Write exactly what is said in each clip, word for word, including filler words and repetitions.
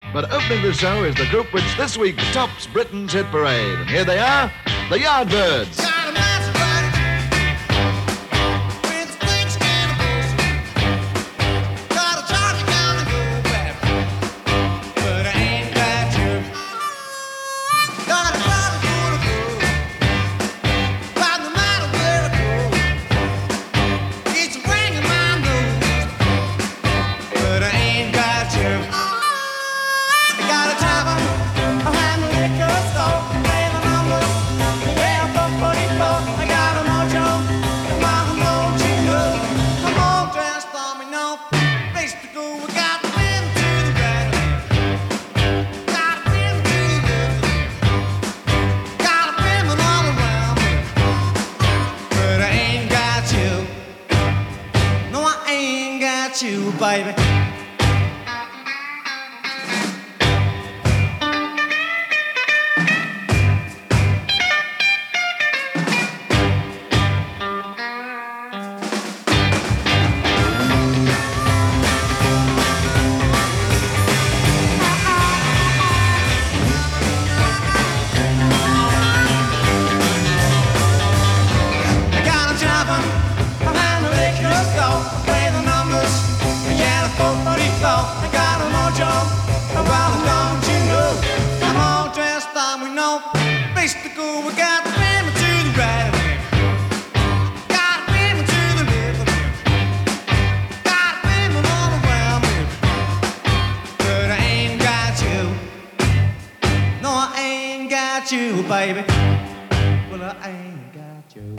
But opening the show is the group which this week tops Britain's hit parade. And here they are, the Yardbirds. You, baby. You, baby. Well, I ain't got you.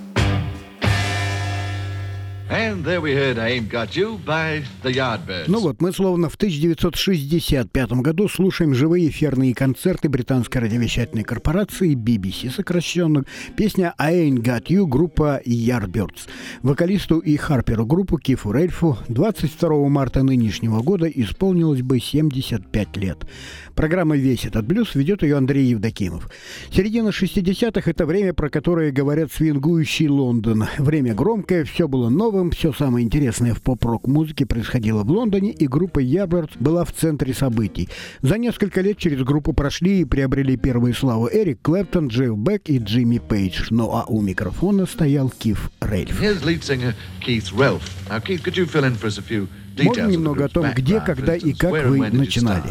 And there we heard I Ain't Got You by the Yardbirds. Ну вот, мы словно в тысяча девятьсот шестьдесят пятом году слушаем живые эфирные концерты британской радиовещательной корпорации би би си, сокращенно. Песня I Ain't Got You, группа Yardbirds. Вокалисту и харперу группы Кифу Рельфу двадцать второго марта нынешнего года исполнилось бы семьдесят пять лет. Программа «Весь этот блюз» ведет ее Андрей Евдокимов. Середина шестидесятых – это время, про которое говорят свингующий Лондон. Время громкое, все было новым, все самое интересное в поп-рок музыке происходило в Лондоне, и группа Yardbirds была в центре событий. За несколько лет через группу прошли и приобрели первую славу Эрик Клэптон, Джефф Бек и Джимми Пейдж. Ну а у микрофона стоял Киф Рельф. Можно немного о том, где, когда и как вы начинали?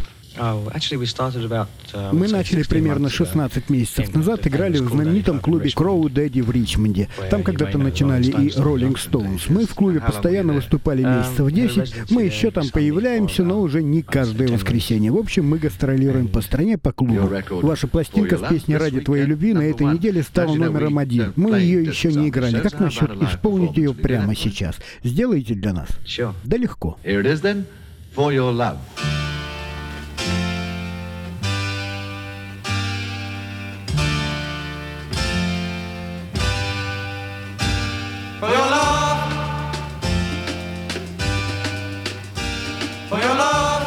Мы начали примерно шестнадцать месяцев назад, играли в знаменитом клубе Crow Daddy в Ричмонде. Там когда-то начинали и Rolling Stones. Мы в клубе постоянно выступали месяцев десять. Мы еще там появляемся, но уже не каждое воскресенье. В общем, мы гастролируем по стране, по клубу. Ваша пластинка с песней «Ради твоей любви» на этой неделе стала номером один. Мы ее еще не играли. Как насчет исполнить ее прямо сейчас? Сделайте для нас? Да легко. For your love, for your love,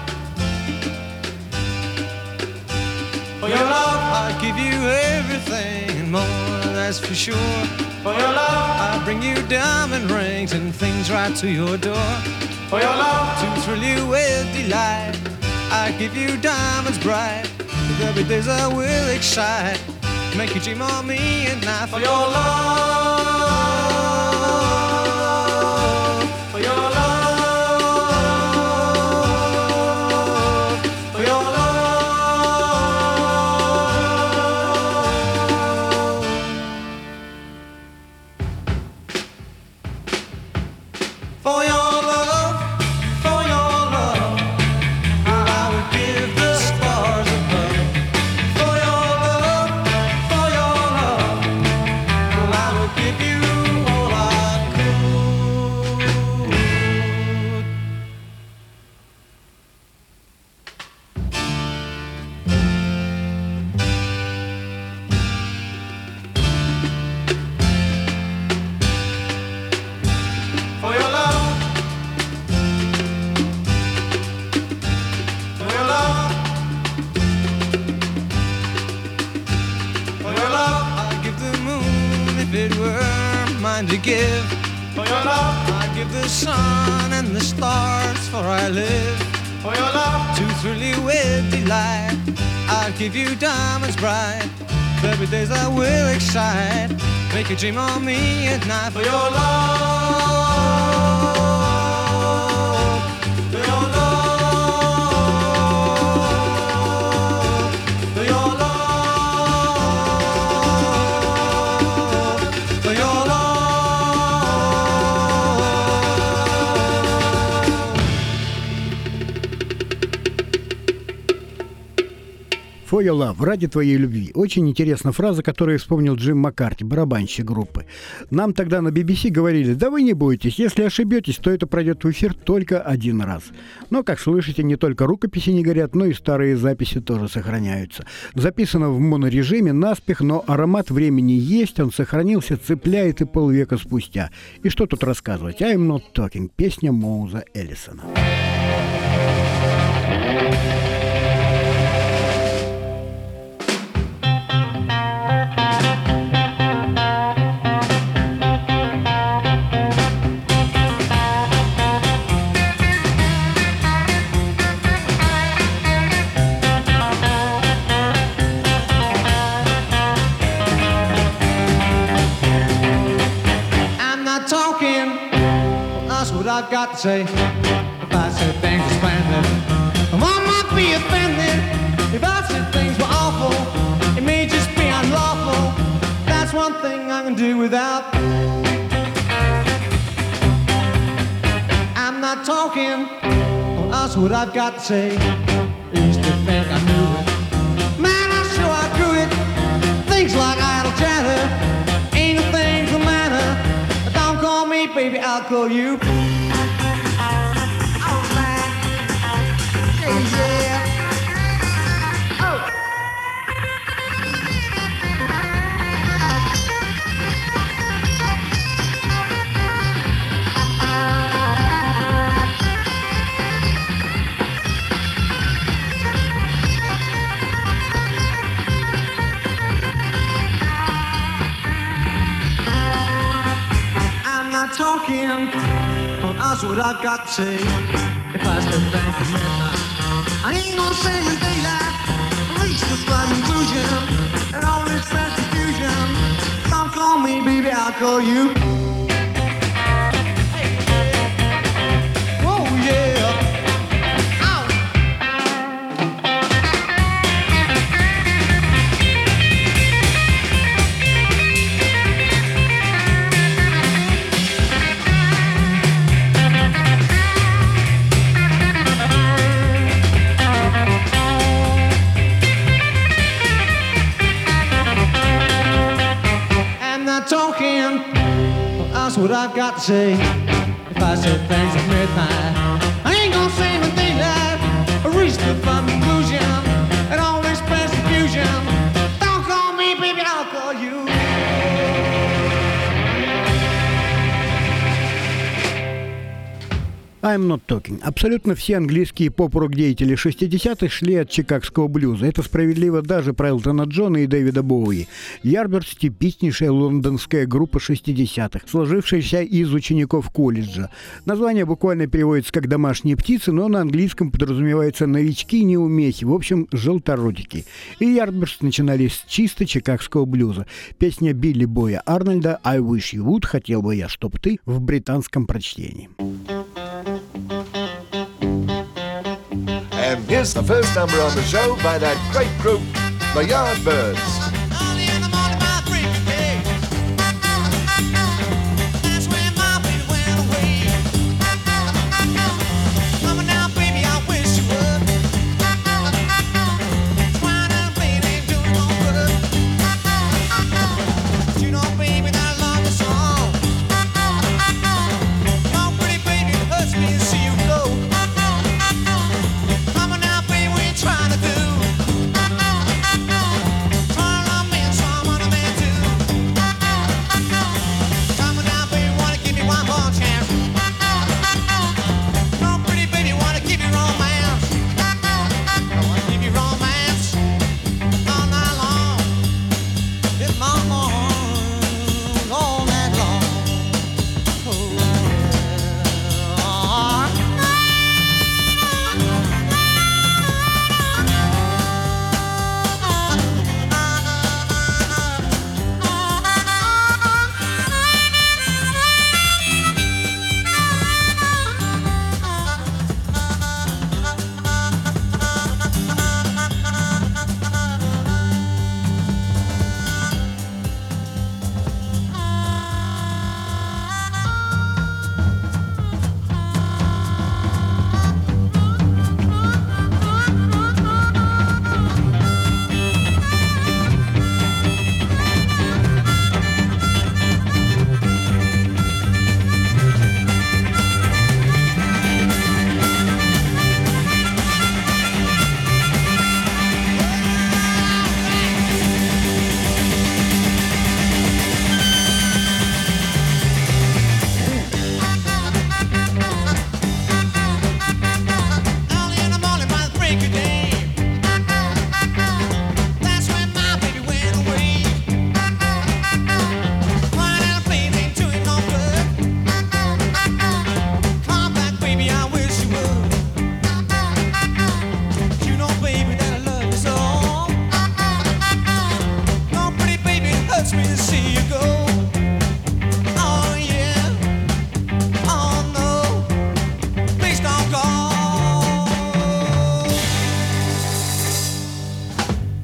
for your love, I give you everything and more, that's for sure. For your love, I bring you diamond rings and things right to your door. For your love, to thrill you with delight, I give you diamonds bright. There'll be days I will excite, make you dream of me at night. For your love. To give for your love, I give the sun and the stars, for I live for your love to thrill you with delight. I'll give you diamonds bright. Every days I will excite. Make you dream on me at night for your love. For your love. For your love. For your love. For your love, ради твоей любви. Очень интересная фраза, которую вспомнил Джим Маккарти, барабанщик группы. Нам тогда на би би си говорили: да вы не бойтесь, если ошибетесь, то это пройдет в эфир только один раз. Но, как слышите, не только рукописи не горят, но и старые записи тоже сохраняются. Записано в монорежиме наспех, но аромат времени есть, он сохранился, цепляет и полвека спустя. И что тут рассказывать? I'm Not Talking, песня Моуза Эллисона. What I've got to say. If I said things were splendid, I might be offended. If I said things were awful, it may just be unlawful. That's one thing I can do without. I'm not talking, well, that's what I've got to say. Used to think I knew it. Man, I sure I grew it. Things like idle chatter ain't a thing for matter. Don't call me baby, I'll call you. Talking, well, that's what I've got to say. If I step back at midnight, I ain't gonna say in daylight. Reach the fun conclusion, and all this bad confusion. Don't call me, baby, I'll call you. Hey, yeah. Oh yeah. Talking, well, that's what I've got to say. If I said things at midnight, I ain't gonna say no daylight. I reached the fun conclusion, and all this past confusion. Don't call me, baby, I'll call you. I'm Not Talking. Абсолютно все английские поп-рок-деятели шестидесятых шли от чикагского блюза. Это справедливо даже про Элтона Джона и Дэвида Боуи. Yardbirds – типичнейшая лондонская группа шестидесятых, сложившаяся из учеников колледжа. Название буквально переводится как «домашние птицы», но на английском подразумевается «новички, неумехи», в общем, желторотики. И Yardbirds начинались с чисто чикагского блюза. Песня Билли Боя Арнольда «I wish you would» – «Хотел бы я, чтоб ты» в британском прочтении. And here's the first number on the show by that great group, the Yardbirds. Trying to do, trying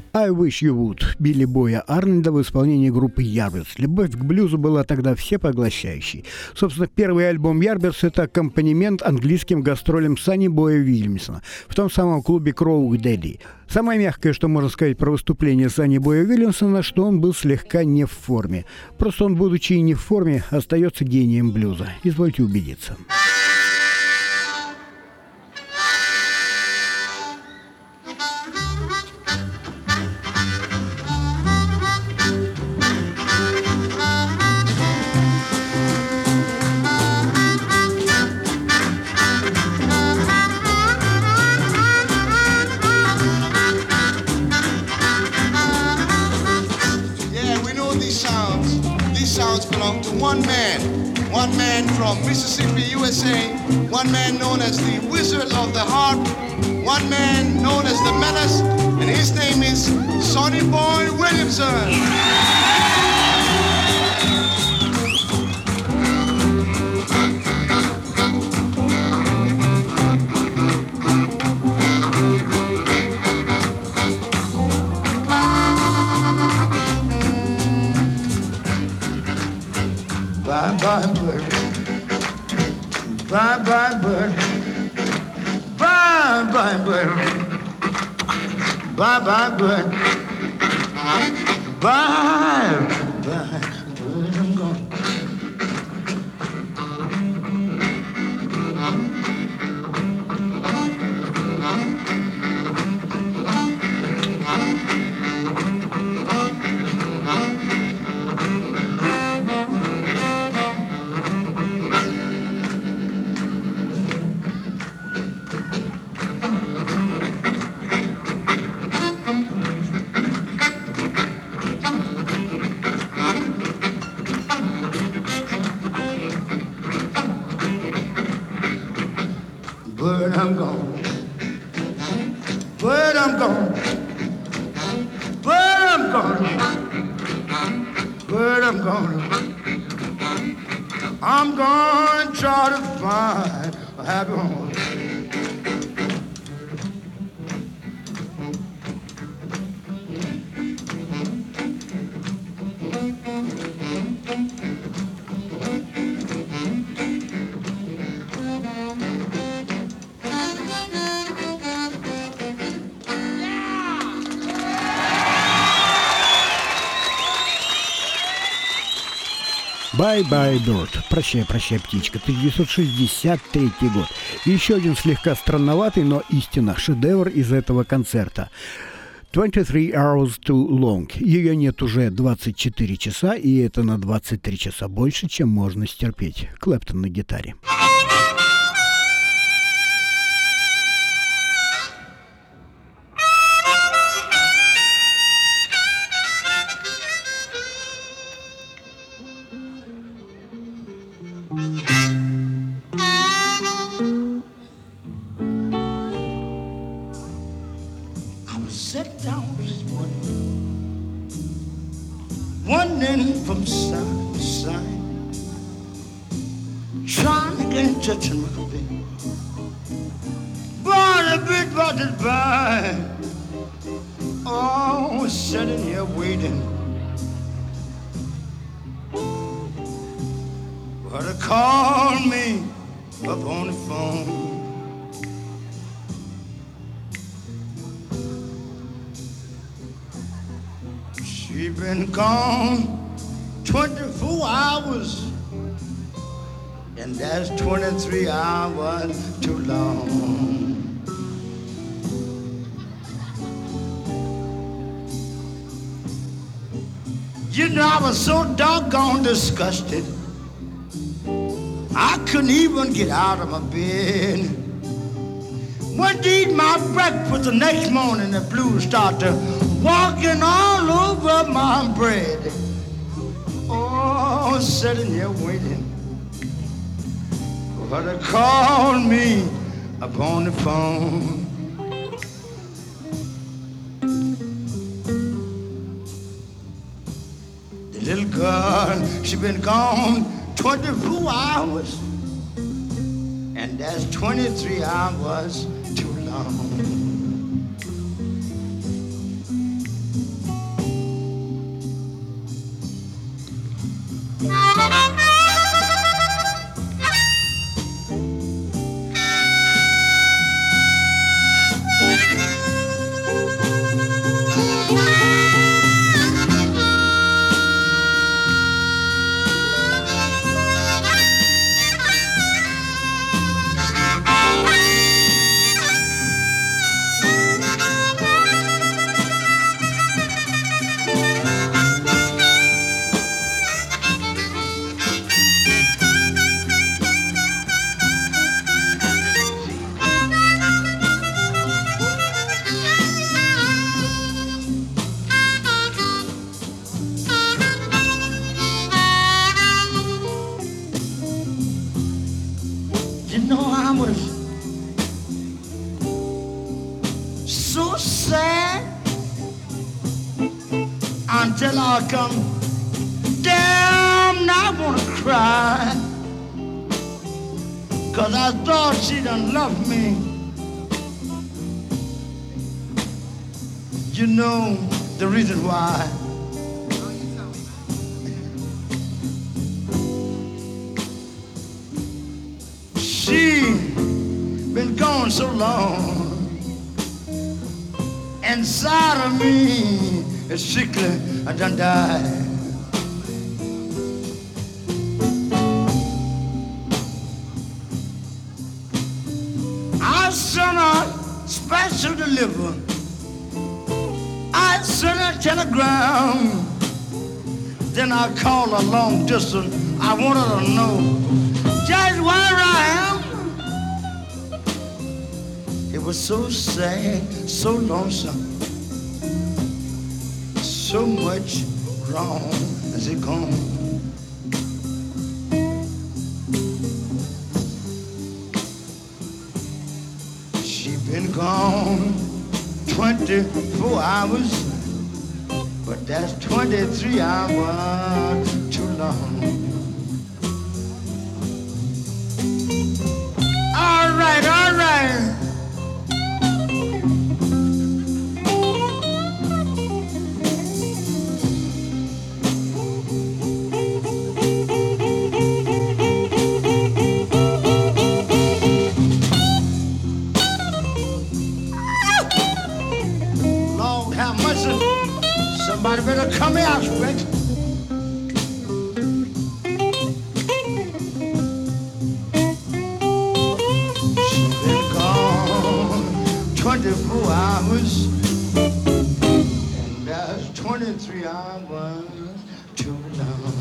I Wish You Would Билли Боя Арнольда в исполнении группы Yardbirds. Любовь к блюзу была тогда всепоглощающей. Собственно, первый альбом Yardbirds — это аккомпанемент английским гастролям Санни Боя Уильямсона в том самом клубе Crow Daddy. Самое мягкое, что можно сказать про выступление Санни Боя Уильямсона, что он был слегка не в форме. Просто он, будучи и не в форме, остается гением блюза. Извольте убедиться. One man, one man from Mississippi, U S A, one man known as the Wizard of the Harp, one man known as the Menace, and his name is Sonny Boy Williamson. Bye bye bird, bye bye bird, bye bye bird, bye bye bird, bye bye bird, I'm gone. Bird, I'm gone. Bird, I'm gone. Bird, I'm gone. Bird, I'm gone. I'm gonna try to find a happy home. Bye Bye Bird. Прощай, прощай, птичка. тысяча девятьсот шестьдесят третий год. И еще один слегка странноватый, но истинно шедевр из этого концерта. twenty-three hours too long. Ее нет уже двадцать четыре часа, и это на двадцать три часа больше, чем можно стерпеть. Клэптон на гитаре. Sit down this morning, wandering from side to side, trying to get in touch with my baby. But a bit brought it by. Oh, I was sitting here waiting. But her called me up on the phone. She been gone twenty-four hours, and that's twenty-three hours too long. You know, I was so doggone disgusted, I couldn't even get out of my bed. Went to eat my breakfast the next morning, the blues started walking all over my bread. Oh, sitting here waiting for her to call me upon the phone. The little girl, she been gone twenty-four hours, and that's twenty-three hours too long. sad until I come down, I wanna cry, 'cause I thought she done loved me. You know the reason why. She been gone so long, inside of me is sickly, I done died. I sent a special deliver, I sent a telegram, then I called a long distance. I wanted to know just where I am. It was so sad, so lonesome, so much wrong as it gone. She been gone twenty-four hours, but that's twenty-three hours too long. All right, all right. Somebody better come here, I expect. She's been gone twenty-four hours, and that's twenty-three hours too long.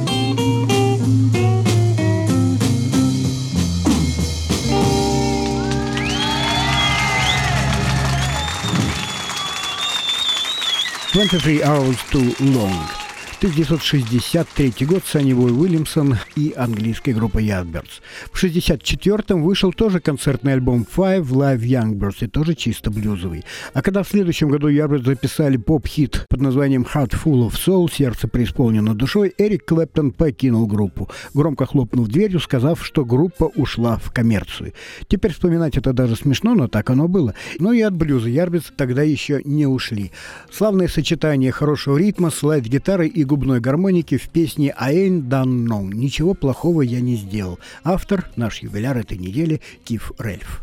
twenty-three hours too long. тысяча девятьсот шестьдесят третий год, Санни Бой Уильямсон и английская группа Yardbirds. В шестьдесят четвёртом вышел тоже концертный альбом Five Live Youngbirds, и тоже чисто блюзовый. А когда в следующем году Yardbirds записали поп-хит под названием Heart Full of Soul, сердце преисполнено душой, Эрик Клэптон покинул группу, громко хлопнув дверью, сказав, что группа ушла в коммерцию. Теперь вспоминать это даже смешно, но так оно было. Но и от блюза Yardbirds тогда еще не ушли. Славное сочетание хорошего ритма, слайд-гитары и губной гармоники в песне «I ain't done no». Ничего плохого я не сделал. Автор, наш юбиляр этой недели, Киф Рельф.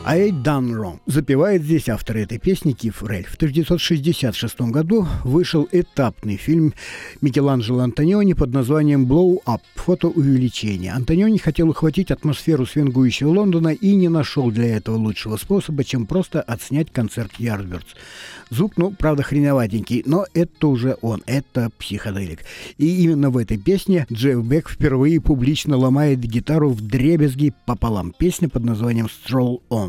I Done Wrong. Запевает здесь автор этой песни Киф Рельф. В тысяча девятьсот шестьдесят шестом году вышел этапный фильм Микеланджело Антониони под названием «Blow Up» – «Фотоувеличение». Антониони хотел ухватить атмосферу свингующего Лондона и не нашел для этого лучшего способа, чем просто отснять концерт Yardbirds. Звук, ну, правда, хреноватенький, но это уже он, это психоделик. И именно в этой песне Джефф Бек впервые публично ломает гитару вдребезги пополам. Песня под названием «Stroll On».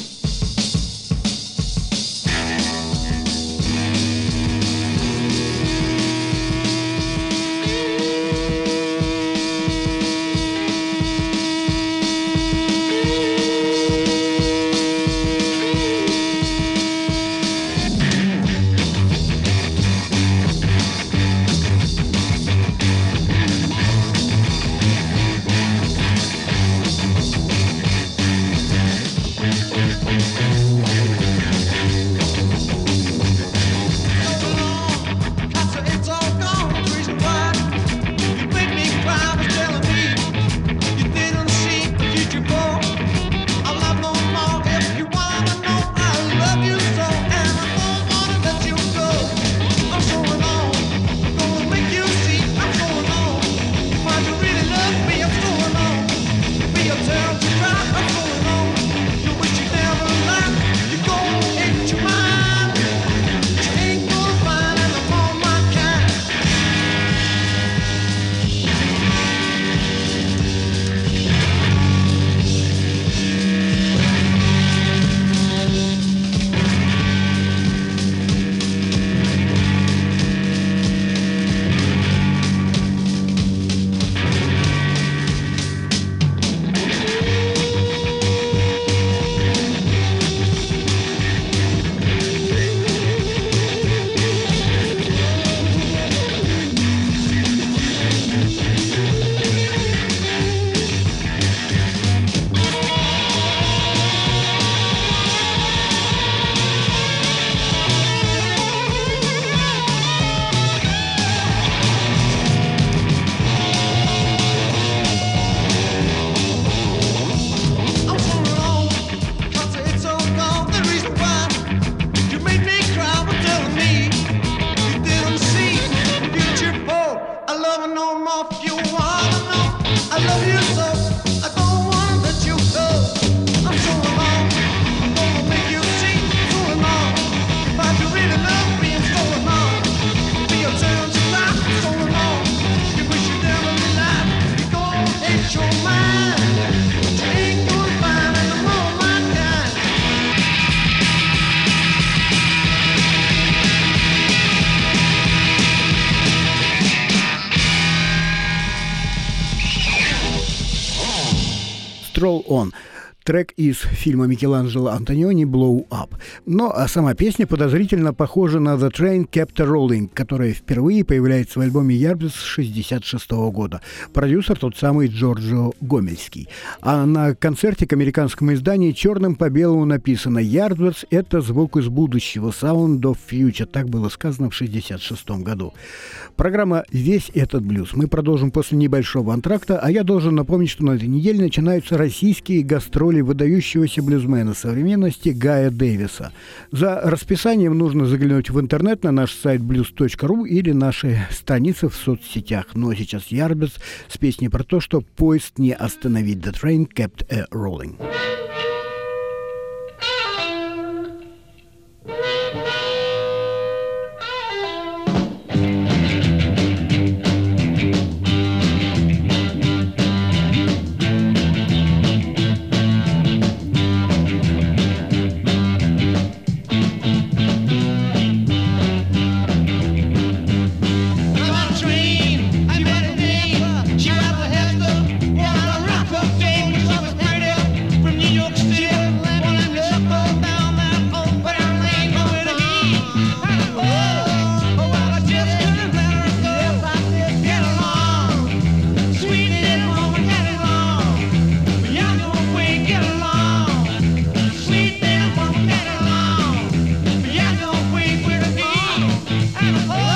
«Stroll On». Трек из фильма Микеланджело Антониони «Blow Up». Но а сама песня подозрительно похожа на «The Train Kept Rolling», которая впервые появляется в альбоме Yardbirds шестьдесят шестого года. Продюсер тот самый Джорджо Гомельский. А на концерте к американскому изданию черным по белому написано «Yardbirds — это звук из будущего, Sound of Future». Так было сказано в шестьдесят шестом году. Программа «Весь этот блюз» мы продолжим после небольшого антракта, а я должен напомнить, что на этой неделе начинаются российские гастроли выдающегося блюзмена современности Гая Дэвиса. За расписанием нужно заглянуть в интернет на наш сайт блюз точка ру или наши страницы в соцсетях. Но сейчас Yardbirds с песней про то, что поезд не остановить. The train kept a rolling. Oh!